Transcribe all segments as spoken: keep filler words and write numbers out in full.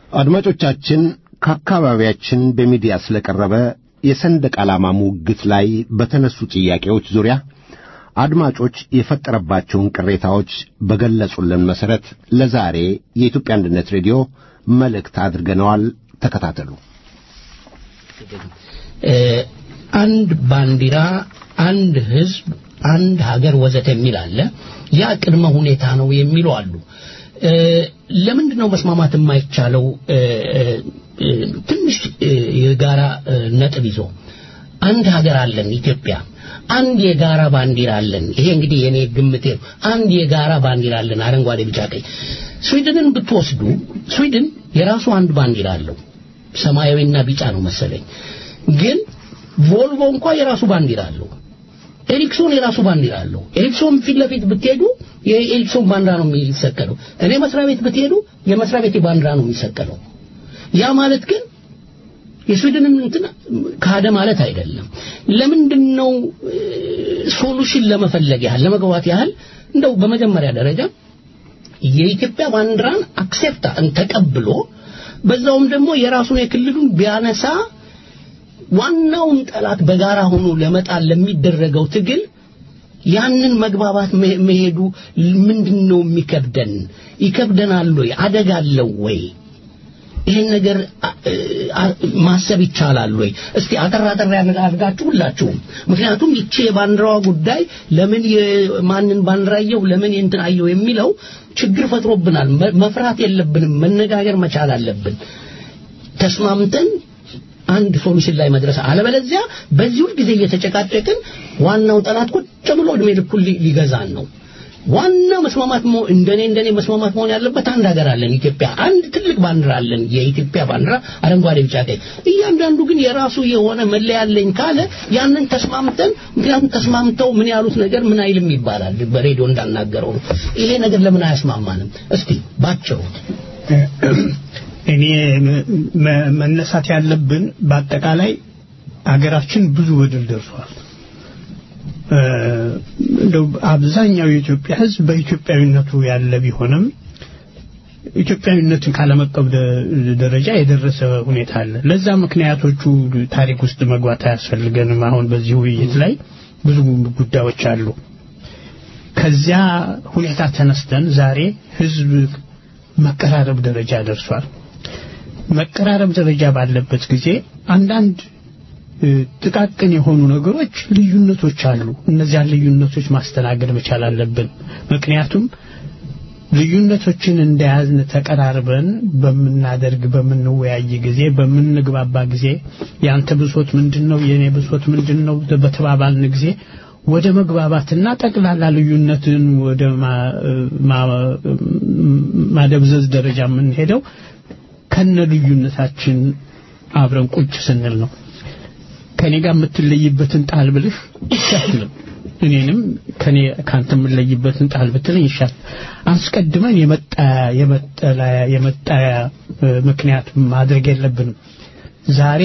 አድማጮቻችን ከአካባቢያችን በሚዲያ ስለቀረበ የሰንደቅ ዓላማ ሙግት ላይ በተነሱ ጥያቄዎች ዙሪያ አድማጮች የፈጠረባቸውን ቅሬታዎች በገለጹልን መሰረት ለዛሬ የኢትዮጵያ አንድነት ሬዲዮ መልእክት አድርገናል። ተከታተሉ። አንድ ባንዲራ፣ አንድ ህዝብ፣ አንድ ሀገር ወዘተ የሚል አለ። ያ ቅድመ ሁኔታ ነው የሚሉ አሉ። ለምንድን ነው መስማማት የማይቻለው? ትንሽ የጋራ ነጥብ ይዞ አንድ ሀገር አለን ኢትዮጵያ፣ አንድ የጋራ ባንዲራ አለን። ይሄ እንግዲህ የኔ ግምቴ ነው። አንድ የጋራ ባንዲራ አለን፣ አረንጓዴ ቢጫ ቀይ። ስዊድንን ብትወስዱ ስዊድን የራሱ አንድ ባንዲራ አለው፣ ሰማያዊና ቢጫ ነው መሰለኝ። ግን ቮልቮ እንኳን የራሱ ባንዲራ አለው። ኤሪክሶን የራሱ ባንዲራ አለው። ኤሪክሶን ፊት ለፊት ብትሄዱ የኤሪክሶን ባንዲራ ነው የሚሰቀለው። እኔ መስሪያ ቤት ብትሄዱ የመስሪያ ቤት ባንዲራ ነው የሚሰቀለው። ያ ማለት ግን የስዊድንን እንትን ካደ ማለት አይደለም። ለምንድነው ሶሉሽን ለመፈለግ ያህል ለመግባት ያህል እንደው በመጀመሪያ ደረጃ የኢትዮጵያ ባንዲራን አክሴፕት ተቀብሎ በዛውም ደግሞ የራሱን የክልሉን ቢያነሳ ዋናውን ጠላት በጋራ ሆኖ ለመጣል ለሚደረገው ትግል ያንን መግባባት መሄዱ ምንድነው የሚከብደን? ይከብደናል ወይ? አደጋለው ወይ? ይሄን ነገር ማሰብ ይቻላል ወይ? እስቲ አጠራጠር ያነጋግራችሁ ሁላችሁም። ምክንያቱም ይቺ የባንዲራዋ ጉዳይ ለምን የማንን ባንዲራ አየው ለምን እንትን አየው የሚለው ችግር ፈጥሮብናል። መፍራት የለብንም፣ መነጋገር መቻል አለብን። ተስማምተን አንድ ሶሉሽን ላይ መድረስ አለበለዚያ በዚህ ሁሉ ጊዜ እየተጨቃጨቅን ዋናው ጠላት ቁጭ ብሎ እድሜ ልኩን ሊገዛን ነው። ዋና መስማማት ነው እንደኔ እንደኔ መስማማት መሆን ያለበት አንድ ሀገር አለን ኢትዮጵያ፣ አንድ ትልቅ ባንዲራ አለን፣ የኢትዮጵያ ባንዲራ አረንጓዴ ቢጫ ቀይ። እያንዳንዱ ግን የራሱ የሆነ መለያ አለኝ ካለ ያንን ተስማምተን ምክንያቱም ተስማምተው ምን ያሉት ነገር ምን አይልም ይባላል በሬዲዮ እንዳናገረው ነው። ይሄ ነገር ለምን አያስማማንም? እስቲ ባጭሩ እኔ መነሳት ያለብን በአጠቃላይ አገራችን ብዙ በደል ደርሷል። እንደው አብዛኛው የኢትዮጵያ ሕዝብ በኢትዮጵያዊነቱ ያለ ቢሆንም ኢትዮጵያዊነትን ካለመቀበል ደረጃ የደረሰ ሁኔታ አለ። ለዛ ምክንያቶቹ ታሪክ ውስጥ መግባት አያስፈልገንም። አሁን በዚህ ውይይት ላይ ብዙ ጉዳዮች አሉ። ከዚያ ሁኔታ ተነስተን ዛሬ ሕዝብ መቀራረብ ደረጃ ደርሷል። መቀራረብ ደረጃ ባለበት ጊዜ አንዳንድ ጥቃቅን የሆኑ ነገሮች ልዩነቶች አሉ። እነዚያ ልዩነቶች ማስተናገድ መቻል አለብን። ምክንያቱም ልዩነቶችን እንደያዝን ተቀራርበን በመናደርግ በመንወያይ ጊዜ በመንግባባ ጊዜ ያንተ ብሶት ምንድነው የኔ ብሶት ምንድነው በተባባልን ጊዜ ወደ መግባባትና ጠቅላላ ልዩነትን ወደ ማደብዘዝ ደረጃ ምን ሄደው ከነ ልዩነታችን አብረን ቁጭ ስንል ነው። ከኔ ጋር የምትለይበትን ጣል ብልህ ይሻላል፣ እኔንም ከኔ ካንተ የምለይበትን ጣል ብትለኝ ይሻላል። አስቀድመን የመጣ የመጣ የመጣ ምክንያት ማድረግ የለብንም። ዛሬ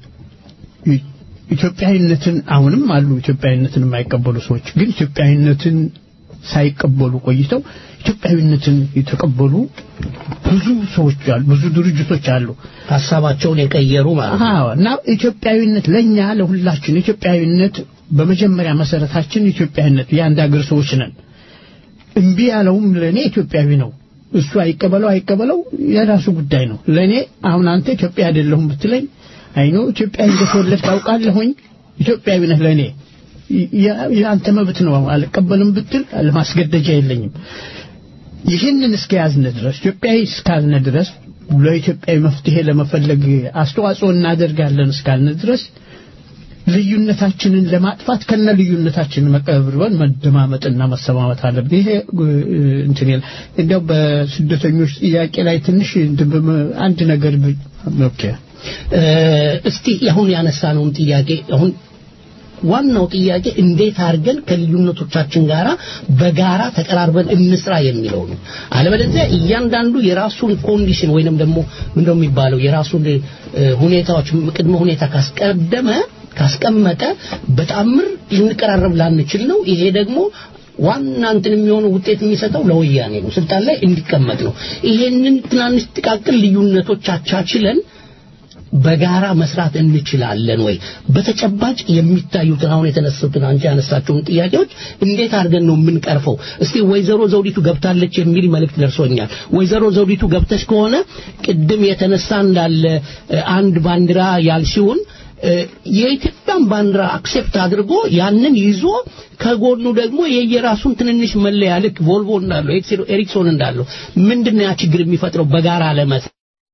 ኢትዮጵያዊነትን አሁንም አሉ ኢትዮጵያዊነትን የማይቀበሉ ሰዎች፣ ግን ኢትዮጵያዊነትን ሳይቀበሉ ቆይተው ኢትዮጵያዊነትን የተቀበሉ ብዙ ሰዎች አሉ፣ ብዙ ድርጅቶች አሉ ሐሳባቸውን የቀየሩ ማለት ነው። እና ኢትዮጵያዊነት ለኛ ለሁላችን ኢትዮጵያዊነት በመጀመሪያ መሰረታችን ኢትዮጵያዊነት የአንድ ሀገር ሰዎች ነን። እምቢ ያለውም ለኔ ኢትዮጵያዊ ነው። እሱ አይቀበለው አይቀበለው የራሱ ጉዳይ ነው። ለኔ አሁን አንተ ኢትዮጵያ አይደለሁም ብትለኝ አይኖ ኢትዮጵያ እንደተወለድክ አውቃለሁኝ፣ ኢትዮጵያዊ ነህ ለኔ ያንተ መብት ነው። አልቀበልም ብትል ለማስገደጃ የለኝም። ይህንን እስከያዝነ ድረስ ኢትዮጵያዊ እስካልነ ድረስ ለኢትዮጵያዊ መፍትሄ ለመፈለግ አስተዋጽኦ እናደርጋለን እስካልነ ድረስ ልዩነታችንን ለማጥፋት ከነ ልዩነታችን መቀበርን መደማመጥና መሰማማት አለብን። ይሄ እንትን ይላል። እንደው በስደተኞች ጥያቄ ላይ ትንሽ አንድ ነገር ኦኬ እስቲ አሁን ያነሳነው ጥያቄ አሁን ዋናው ጥያቄ እንዴት አድርገን ከልዩነቶቻችን ጋራ በጋራ ተቀራርበን እንስራ የሚለው ነው። አለበለዚያ እያንዳንዱ የራሱን ኮንዲሽን ወይንም ደግሞ ምንድነው የሚባለው የራሱን ሁኔታዎች ቅድመ ሁኔታ ካስቀደመ ካስቀመጠ በጣምር ልንቀራረብ ላንችል ነው። ይሄ ደግሞ ዋና እንትን የሚሆነው ውጤት የሚሰጠው ለወያኔ ነው ስልጣን ላይ እንዲቀመጥ ነው ይሄንን ትናንሽ ጥቃቅን ልዩነቶች አቻችለን በጋራ መስራት እንችላለን ወይ በተጨባጭ የሚታዩት አሁን የተነሱትን አንቺ ያነሳችሁን ጥያቄዎች እንዴት አድርገን ነው የምንቀርፈው እስቲ ወይዘሮ ዘውዲቱ ገብታለች የሚል መልእክት ደርሶኛል ወይዘሮ ዘውዲቱ ገብተሽ ከሆነ ቅድም የተነሳ እንዳለ አንድ ባንዲራ ያልሽውን የኢትዮጵያን ባንዲራ አክሴፕት አድርጎ ያንን ይዞ ከጎኑ ደግሞ የየራሱን ትንንሽ መለያ ልክ ቮልቮ እንዳለው ኤሪክሶን እንዳለው ምንድነው ያ ችግር የሚፈጥረው በጋራ ለመስ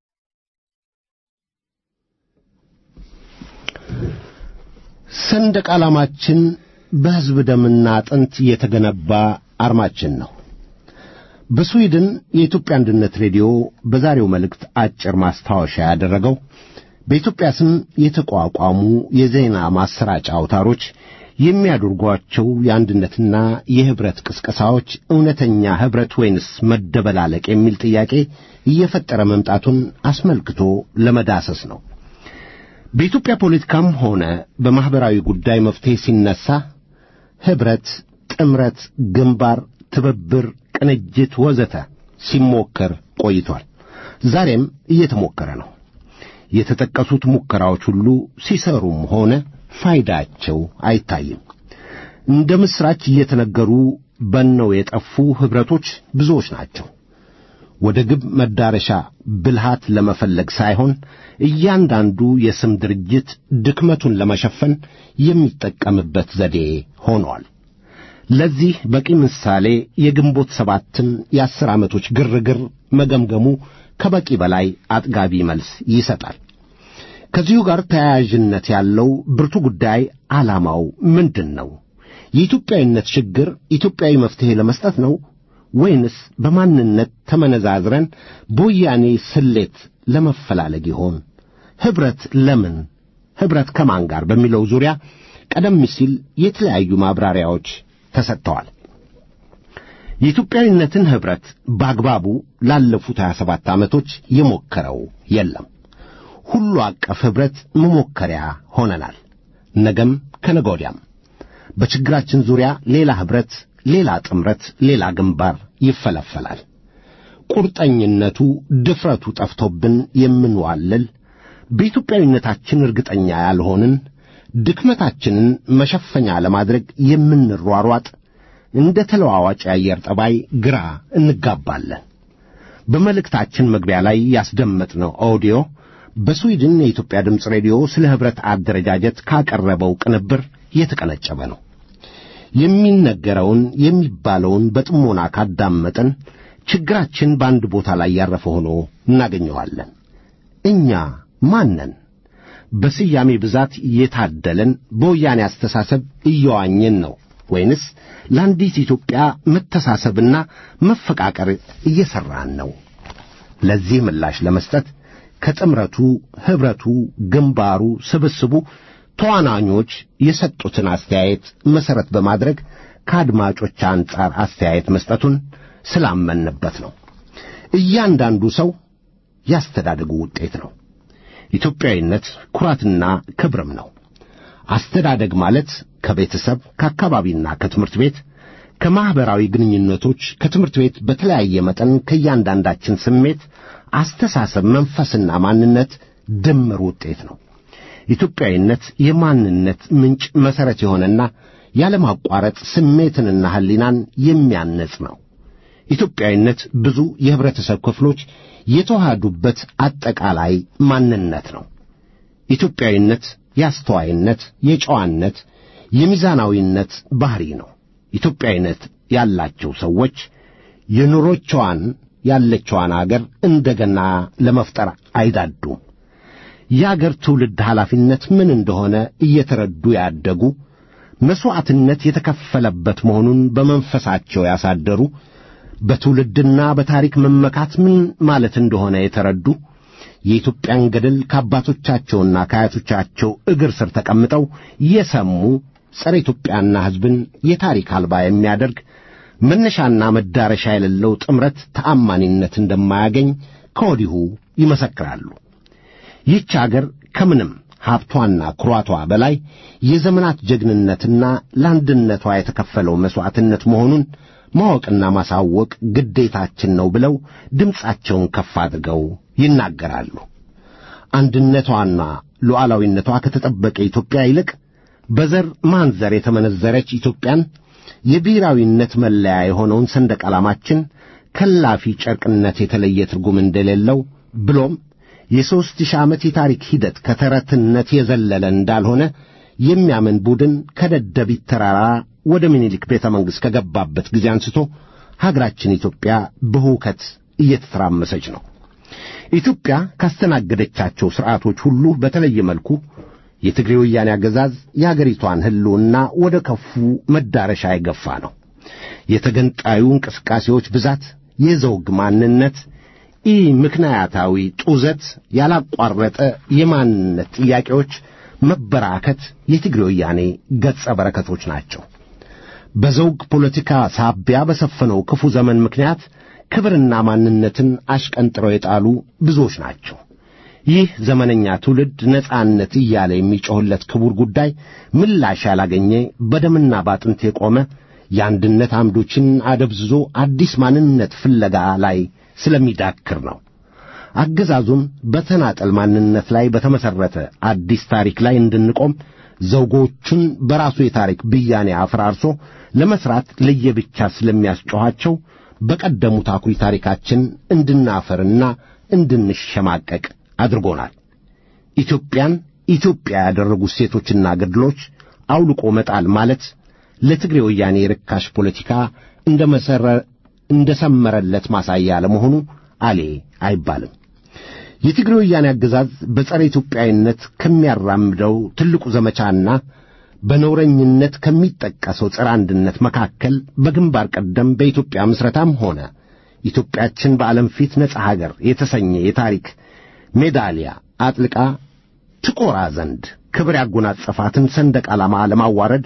ሰንደቅ ዓላማችን በሕዝብ ደምና አጥንት የተገነባ አርማችን ነው። በስዊድን የኢትዮጵያ አንድነት ሬዲዮ በዛሬው መልእክት አጭር ማስታወሻ ያደረገው በኢትዮጵያ ስም የተቋቋሙ የዜና ማሰራጫ አውታሮች የሚያደርጓቸው የአንድነትና የህብረት ቅስቀሳዎች እውነተኛ ህብረት ወይንስ መደበላለቅ የሚል ጥያቄ እየፈጠረ መምጣቱን አስመልክቶ ለመዳሰስ ነው። በኢትዮጵያ ፖለቲካም ሆነ በማህበራዊ ጉዳይ መፍትሄ ሲነሳ ህብረት፣ ጥምረት፣ ግንባር፣ ትብብር፣ ቅንጅት ወዘተ ሲሞከር ቆይቷል። ዛሬም እየተሞከረ ነው። የተጠቀሱት ሙከራዎች ሁሉ ሲሰሩም ሆነ ፋይዳቸው አይታይም። እንደ ምስራች እየተነገሩ በነው የጠፉ ህብረቶች ብዙዎች ናቸው። ወደ ግብ መዳረሻ ብልሃት ለመፈለግ ሳይሆን እያንዳንዱ የስም ድርጅት ድክመቱን ለመሸፈን የሚጠቀምበት ዘዴ ሆኗል። ለዚህ በቂ ምሳሌ የግንቦት ሰባትን የአስር ዓመቶች ግርግር መገምገሙ ከበቂ በላይ አጥጋቢ መልስ ይሰጣል። ከዚሁ ጋር ተያያዥነት ያለው ብርቱ ጉዳይ ዓላማው ምንድን ነው? የኢትዮጵያዊነት ችግር ኢትዮጵያዊ መፍትሄ ለመስጠት ነው ወይንስ በማንነት ተመነዛዝረን በወያኔ ስሌት ለመፈላለግ ይሆን? ህብረት ለምን? ህብረት ከማን ጋር? በሚለው ዙሪያ ቀደም ሲል የተለያዩ ማብራሪያዎች ተሰጥተዋል። የኢትዮጵያዊነትን ህብረት በአግባቡ ላለፉት ሃያ ሰባት ዓመቶች የሞከረው የለም። ሁሉ አቀፍ ህብረት መሞከሪያ ሆነናል። ነገም ከነገ ወዲያም በችግራችን ዙሪያ ሌላ ህብረት፣ ሌላ ጥምረት፣ ሌላ ግንባር ይፈለፈላል። ቁርጠኝነቱ ድፍረቱ ጠፍቶብን የምንዋለል በኢትዮጵያዊነታችን እርግጠኛ ያልሆንን ድክመታችንን መሸፈኛ ለማድረግ የምንሯሯጥ እንደ ተለዋዋጭ አየር ጠባይ ግራ እንጋባለን። በመልእክታችን መግቢያ ላይ ያስደመጥነው ኦዲዮ በስዊድን የኢትዮጵያ ድምፅ ሬዲዮ ስለ ህብረት አደረጃጀት ካቀረበው ቅንብር የተቀነጨበ ነው። የሚነገረውን የሚባለውን በጥሞና ካዳመጥን ችግራችን በአንድ ቦታ ላይ ያረፈ ሆኖ እናገኘዋለን። እኛ ማነን? በስያሜ ብዛት የታደለን በወያኔ አስተሳሰብ እየዋኘን ነው ወይንስ ለአንዲት ኢትዮጵያ መተሳሰብና መፈቃቀር እየሰራን ነው? ለዚህ ምላሽ ለመስጠት ከጥምረቱ፣ ህብረቱ፣ ግንባሩ፣ ስብስቡ ተዋናኞች የሰጡትን አስተያየት መሰረት በማድረግ ከአድማጮች አንጻር አስተያየት መስጠቱን ስላመንበት ነው። እያንዳንዱ ሰው ያስተዳደጉ ውጤት ነው። ኢትዮጵያዊነት ኩራትና ክብርም ነው። አስተዳደግ ማለት ከቤተሰብ፣ ከአካባቢና ከትምህርት ቤት፣ ከማህበራዊ ግንኙነቶች፣ ከትምህርት ቤት በተለያየ መጠን ከእያንዳንዳችን ስሜት፣ አስተሳሰብ፣ መንፈስና ማንነት ድምር ውጤት ነው። ኢትዮጵያዊነት የማንነት ምንጭ መሰረት የሆነና ያለማቋረጥ ስሜትንና ህሊናን የሚያነጽ ነው። ኢትዮጵያዊነት ብዙ የህብረተሰብ ክፍሎች የተዋሃዱበት አጠቃላይ ማንነት ነው። ኢትዮጵያዊነት የአስተዋይነት፣ የጨዋነት፣ የሚዛናዊነት ባህሪ ነው። ኢትዮጵያዊነት ያላቸው ሰዎች የኑሮቿን ያለችዋን አገር እንደገና ለመፍጠር አይዳዱም። የአገር ትውልድ ኃላፊነት ምን እንደሆነ እየተረዱ ያደጉ፣ መስዋዕትነት የተከፈለበት መሆኑን በመንፈሳቸው ያሳደሩ፣ በትውልድና በታሪክ መመካት ምን ማለት እንደሆነ የተረዱ፣ የኢትዮጵያን ገድል ከአባቶቻቸውና ከአያቶቻቸው እግር ስር ተቀምጠው የሰሙ፣ ጸረ ኢትዮጵያና ሕዝብን የታሪክ አልባ የሚያደርግ መነሻና መዳረሻ የሌለው ጥምረት ተአማኒነት እንደማያገኝ ከወዲሁ ይመሰክራሉ። ይህች አገር ከምንም ሀብቷና ኩራቷ በላይ የዘመናት ጀግንነትና ለአንድነቷ የተከፈለው መስዋዕትነት መሆኑን ማወቅና ማሳወቅ ግዴታችን ነው ብለው ድምፃቸውን ከፍ አድርገው ይናገራሉ። አንድነቷና ሉዓላዊነቷ ከተጠበቀ ኢትዮጵያ ይልቅ በዘር ማንዘር የተመነዘረች ኢትዮጵያን የብሔራዊነት መለያ የሆነውን ሰንደቅ ዓላማችን ከላፊ ጨርቅነት የተለየ ትርጉም እንደሌለው ብሎም የሦስት ሺህ ዓመት የታሪክ ሂደት ከተረትነት የዘለለ እንዳልሆነ የሚያምን ቡድን ከደደቢት ተራራ ወደ ምኒልክ ቤተ መንግሥት ከገባበት ጊዜ አንስቶ ሀገራችን ኢትዮጵያ በሁከት እየተተራመሰች ነው። ኢትዮጵያ ካስተናገደቻቸው ሥርዓቶች ሁሉ በተለየ መልኩ የትግሬ ወያኔ አገዛዝ የአገሪቷን ሕልውና ወደ ከፉ መዳረሻ የገፋ ነው። የተገንጣዩ እንቅስቃሴዎች ብዛት፣ የዘውግ ማንነት፣ ኢ ምክንያታዊ ጡዘት፣ ያላቋረጠ የማንነት ጥያቄዎች መበራከት የትግሬ ወያኔ ገጸ በረከቶች ናቸው። በዘውግ ፖለቲካ ሳቢያ በሰፈነው ክፉ ዘመን ምክንያት ክብርና ማንነትን አሽቀንጥረው የጣሉ ብዙዎች ናቸው። ይህ ዘመነኛ ትውልድ ነጻነት እያለ የሚጮህለት ክቡር ጉዳይ ምላሽ ያላገኘ በደምና ባጥንት የቆመ የአንድነት አምዶችን አደብዝዞ አዲስ ማንነት ፍለጋ ላይ ስለሚዳክር ነው። አገዛዙም በተናጠል ማንነት ላይ በተመሰረተ አዲስ ታሪክ ላይ እንድንቆም ዘውጎቹን በራሱ የታሪክ ብያኔ አፈራርሶ ለመስራት ለየብቻ ስለሚያስጮኻቸው በቀደሙት አኩሪ ታሪካችን እንድናፈርና እንድንሸማቀቅ አድርጎናል። ኢትዮጵያን ኢትዮጵያ ያደረጉ ሴቶችና ገድሎች አውልቆ መጣል ማለት ለትግሬ ወያኔ ርካሽ ፖለቲካ እንደመሰረ እንደሰመረለት ማሳያ ለመሆኑ አሌ አይባልም። የትግሬ ወያኔ አገዛዝ በጸረ ኢትዮጵያዊነት ከሚያራምደው ትልቁ ዘመቻና በነውረኝነት ከሚጠቀሰው ጸረ አንድነት መካከል በግንባር ቀደም በኢትዮጵያ ምስረታም ሆነ ኢትዮጵያችን በዓለም ፊት ነጻ ሀገር የተሰኘ የታሪክ ሜዳሊያ አጥልቃ ትቆራ ዘንድ ክብር ያጎናጸፋትን ሰንደቅ ዓላማ ለማዋረድ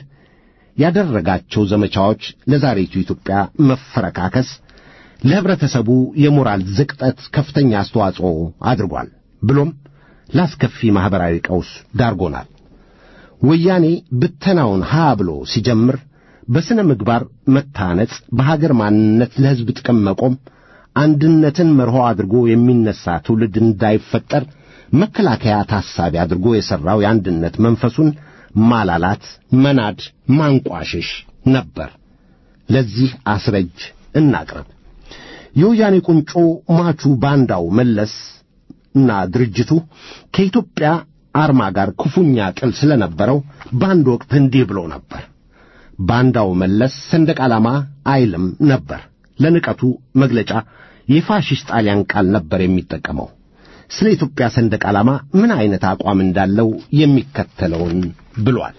ያደረጋቸው ዘመቻዎች ለዛሬቱ ኢትዮጵያ መፈረካከስ ለህብረተሰቡ የሞራል ዝቅጠት ከፍተኛ አስተዋጽኦ አድርጓል። ብሎም ላስከፊ ማህበራዊ ቀውስ ዳርጎናል። ወያኔ ብተናውን ሀ ብሎ ሲጀምር በስነ ምግባር መታነጽ፣ በሀገር ማንነት ለህዝብ ጥቅም መቆም፣ አንድነትን መርሆ አድርጎ የሚነሳ ትውልድ እንዳይፈጠር መከላከያ ታሳቢ አድርጎ የሠራው የአንድነት መንፈሱን ማላላት፣ መናድ፣ ማንቋሸሽ ነበር። ለዚህ አስረጅ እናቅርብ። የወያኔ ቁንጮ ማቹ ባንዳው መለስ እና ድርጅቱ ከኢትዮጵያ አርማ ጋር ክፉኛ ጥል ስለነበረው በአንድ ወቅት እንዲህ ብሎ ነበር። ባንዳው መለስ ሰንደቅ ዓላማ አይልም ነበር። ለንቀቱ መግለጫ የፋሽስት ጣሊያን ቃል ነበር የሚጠቀመው። ስለ ኢትዮጵያ ሰንደቅ ዓላማ ምን አይነት አቋም እንዳለው የሚከተለውን ብሏል።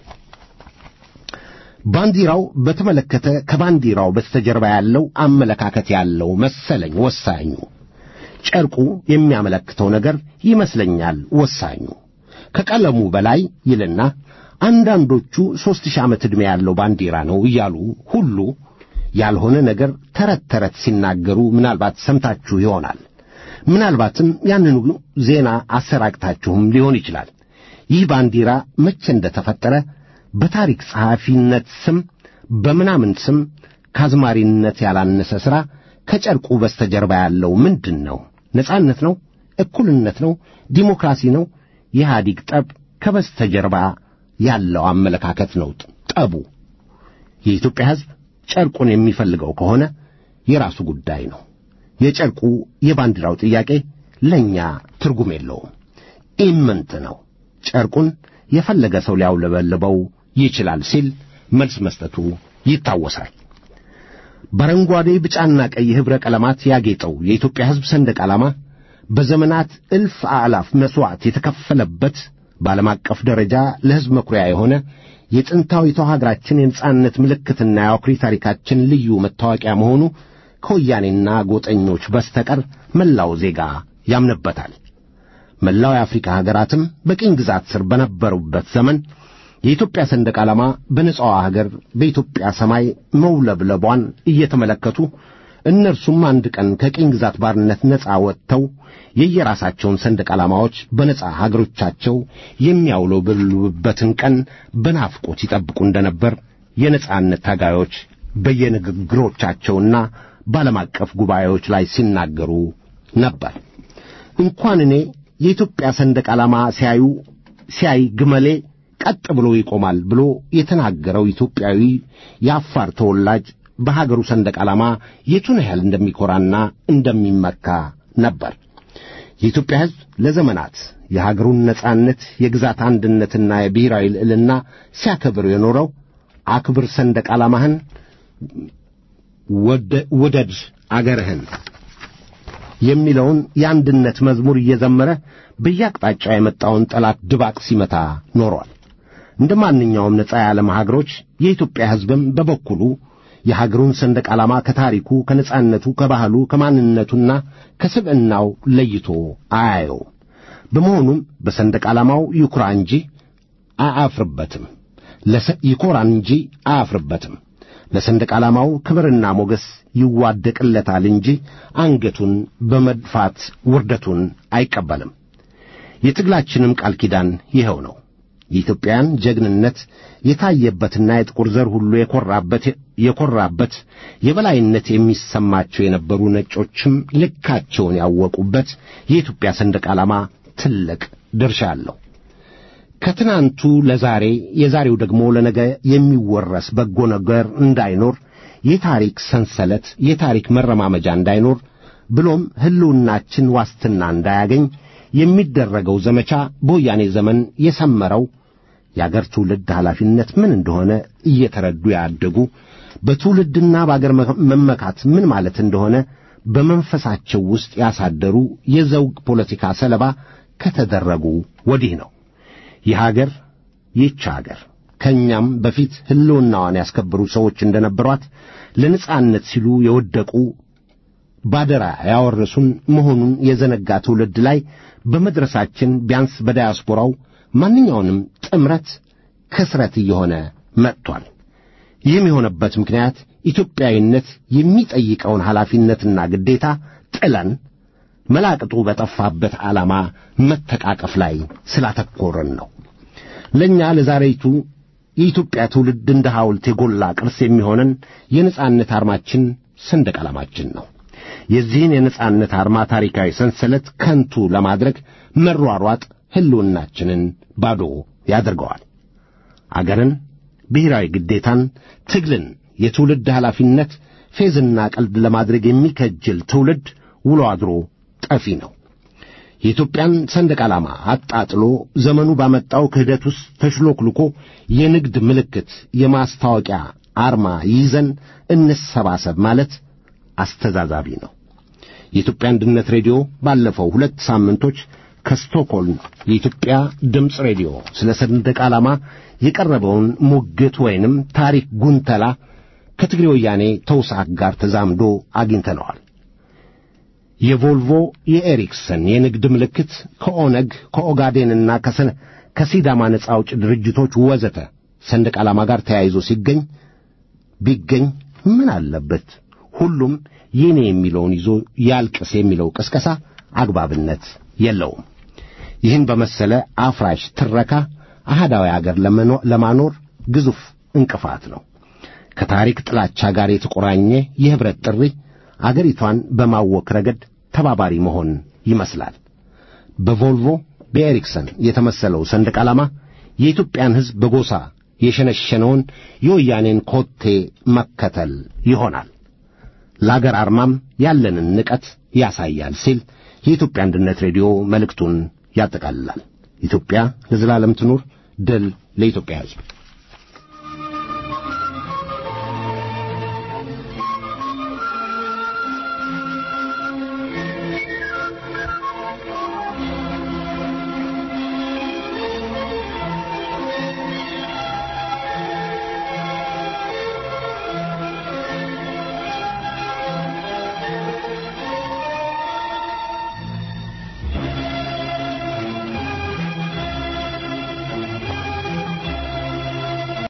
ባንዲራው በተመለከተ ከባንዲራው በስተጀርባ ያለው አመለካከት ያለው መሰለኝ ወሳኙ። ጨርቁ የሚያመለክተው ነገር ይመስለኛል ወሳኙ። ከቀለሙ በላይ ይልና አንዳንዶቹ ሦስት ሺህ ዓመት ዕድሜ ያለው ባንዲራ ነው እያሉ ሁሉ ያልሆነ ነገር ተረት ተረት ሲናገሩ ምናልባት ሰምታችሁ ይሆናል። ምናልባትም ያንኑ ዜና አሰራጭታችሁም ሊሆን ይችላል። ይህ ባንዲራ መቼ እንደተፈጠረ በታሪክ ጸሐፊነት ስም በምናምን ስም ካዝማሪነት ያላነሰ ሥራ ከጨርቁ በስተጀርባ ያለው ምንድን ነው? ነጻነት ነው? እኩልነት ነው? ዲሞክራሲ ነው? የኢህአዲግ ጠብ ከበስተጀርባ ያለው አመለካከት ነው ጠቡ። የኢትዮጵያ ሕዝብ ጨርቁን የሚፈልገው ከሆነ የራሱ ጉዳይ ነው። የጨርቁ የባንዲራው ጥያቄ ለኛ ትርጉም የለውም፣ ኢምንት ነው። ጨርቁን የፈለገ ሰው ሊያውለበልበው ይችላል ሲል መልስ መስጠቱ ይታወሳል። በአረንጓዴ ቢጫና ቀይ ኅብረ ቀለማት ያጌጠው የኢትዮጵያ ሕዝብ ሰንደቅ ዓላማ በዘመናት እልፍ አእላፍ መሥዋዕት የተከፈለበት በዓለም አቀፍ ደረጃ ለሕዝብ መኩሪያ የሆነ የጥንታዊቷ ሀገራችን የነጻነት ምልክትና የአኩሪ ታሪካችን ልዩ መታወቂያ መሆኑ ከወያኔና ጎጠኞች በስተቀር መላው ዜጋ ያምንበታል። መላው የአፍሪካ ሀገራትም በቅኝ ግዛት ስር በነበሩበት ዘመን የኢትዮጵያ ሰንደቅ ዓላማ በነጻዋ ሀገር በኢትዮጵያ ሰማይ መውለብለቧን እየተመለከቱ እነርሱም አንድ ቀን ከቅኝ ግዛት ባርነት ነፃ ወጥተው የየራሳቸውን ሰንደቅ ዓላማዎች በነፃ ሀገሮቻቸው የሚያውለበልቡበትን ቀን በናፍቆት ይጠብቁ እንደነበር የነጻነት ታጋዮች በየንግግሮቻቸውና በዓለም አቀፍ ጉባኤዎች ላይ ሲናገሩ ነበር። እንኳን እኔ የኢትዮጵያ ሰንደቅ ዓላማ ሲያዩ ሲያይ ግመሌ ቀጥ ብሎ ይቆማል ብሎ የተናገረው ኢትዮጵያዊ የአፋር ተወላጅ በሀገሩ ሰንደቅ ዓላማ የቱን ያህል እንደሚኮራና እንደሚመካ ነበር። የኢትዮጵያ ሕዝብ ለዘመናት የሀገሩን ነጻነት፣ የግዛት አንድነትና የብሔራዊ ልዕልና ሲያከብር የኖረው አክብር ሰንደቅ ዓላማህን፣ ወደድ አገርህን የሚለውን የአንድነት መዝሙር እየዘመረ በየአቅጣጫው የመጣውን ጠላት ድባቅ ሲመታ ኖሯል። እንደ ማንኛውም ነጻ የዓለም ሀገሮች የኢትዮጵያ ሕዝብም በበኩሉ የሀገሩን ሰንደቅ ዓላማ ከታሪኩ፣ ከነጻነቱ፣ ከባህሉ፣ ከማንነቱና ከስብዕናው ለይቶ አያየው። በመሆኑም በሰንደቅ ዓላማው ይኩራ እንጂ አያፍርበትም። ይኮራ እንጂ አያፍርበትም። ለሰንደቅ ዓላማው ክብርና ሞገስ ይዋደቅለታል እንጂ አንገቱን በመድፋት ውርደቱን አይቀበልም። የትግላችንም ቃል ኪዳን ይኸው ነው። የኢትዮጵያን ጀግንነት የታየበትና የጥቁር ዘር ሁሉ የኮራበት የኮራበት የበላይነት የሚሰማቸው የነበሩ ነጮችም ልካቸውን ያወቁበት የኢትዮጵያ ሰንደቅ ዓላማ ትልቅ ድርሻ አለው። ከትናንቱ ለዛሬ የዛሬው ደግሞ ለነገ የሚወረስ በጎ ነገር እንዳይኖር፣ የታሪክ ሰንሰለት የታሪክ መረማመጃ እንዳይኖር፣ ብሎም ህልውናችን ዋስትና እንዳያገኝ የሚደረገው ዘመቻ በወያኔ ዘመን የሰመረው የአገር ትውልድ ኃላፊነት ምን እንደሆነ እየተረዱ ያደጉ፣ በትውልድና በአገር መመካት ምን ማለት እንደሆነ በመንፈሳቸው ውስጥ ያሳደሩ የዘውግ ፖለቲካ ሰለባ ከተደረጉ ወዲህ ነው። ይህ ሀገር ይህች ሀገር ከእኛም በፊት ህልውናዋን ያስከበሩ ሰዎች እንደነበሯት ለነጻነት ሲሉ የወደቁ ባደራ ያወረሱን መሆኑን የዘነጋ ትውልድ ላይ በመድረሳችን ቢያንስ በዳያስፖራው ማንኛውንም ጥምረት ክስረት እየሆነ መጥቷል። ይህም የሆነበት ምክንያት ኢትዮጵያዊነት የሚጠይቀውን ኃላፊነትና ግዴታ ጥለን መላቅጡ በጠፋበት ዓላማ መተቃቀፍ ላይ ስላተኮርን ነው። ለኛ ለዛሬቱ የኢትዮጵያ ትውልድ እንደ ሐውልት የጎላ ቅርስ የሚሆነን የነጻነት አርማችን ሰንደቅ ዓላማችን ነው። የዚህን የነጻነት አርማ ታሪካዊ ሰንሰለት ከንቱ ለማድረግ መሯሯጥ ህልውናችንን ባዶ ያደርገዋል። አገርን፣ ብሔራዊ ግዴታን፣ ትግልን፣ የትውልድ ኃላፊነት ፌዝና ቀልድ ለማድረግ የሚከጅል ትውልድ ውሎ አድሮ ጠፊ ነው። የኢትዮጵያን ሰንደቅ ዓላማ አጣጥሎ ዘመኑ ባመጣው ክህደት ውስጥ ተሽሎክልኮ የንግድ ምልክት የማስታወቂያ አርማ ይዘን እንሰባሰብ ማለት አስተዛዛቢ ነው። የኢትዮጵያ አንድነት ሬዲዮ ባለፈው ሁለት ሳምንቶች ከስቶክሆልም የኢትዮጵያ ድምፅ ሬዲዮ ስለ ሰንደቅ ዓላማ የቀረበውን ሙግት ወይንም ታሪክ ጉንተላ ከትግሬ ወያኔ ተውሳክ ጋር ተዛምዶ አግኝተነዋል። የቮልቮ የኤሪክሰን የንግድ ምልክት ከኦነግ ከኦጋዴንና ከሰነ ከሲዳማ ነጻ አውጪ ድርጅቶች ወዘተ ሰንደቅ ዓላማ ጋር ተያይዞ ሲገኝ ቢገኝ ምን አለበት? ሁሉም የኔ የሚለውን ይዞ ያልቅስ የሚለው ቅስቀሳ አግባብነት የለውም። ይህን በመሰለ አፍራሽ ትረካ አህዳዊ አገር ለማኖር ግዙፍ እንቅፋት ነው። ከታሪክ ጥላቻ ጋር የተቆራኘ የህብረት ጥሪ አገሪቷን በማወክ ረገድ ተባባሪ መሆን ይመስላል። በቮልቮ በኤሪክሰን የተመሰለው ሰንደቅ ዓላማ የኢትዮጵያን ሕዝብ በጎሳ የሸነሸነውን የወያኔን ኮቴ መከተል ይሆናል። ለአገር አርማም ያለንን ንቀት ያሳያል ሲል የኢትዮጵያ አንድነት ሬዲዮ መልእክቱን ያጠቃልላል። ኢትዮጵያ ለዘላለም ትኑር። ድል ለኢትዮጵያ ሕዝብ።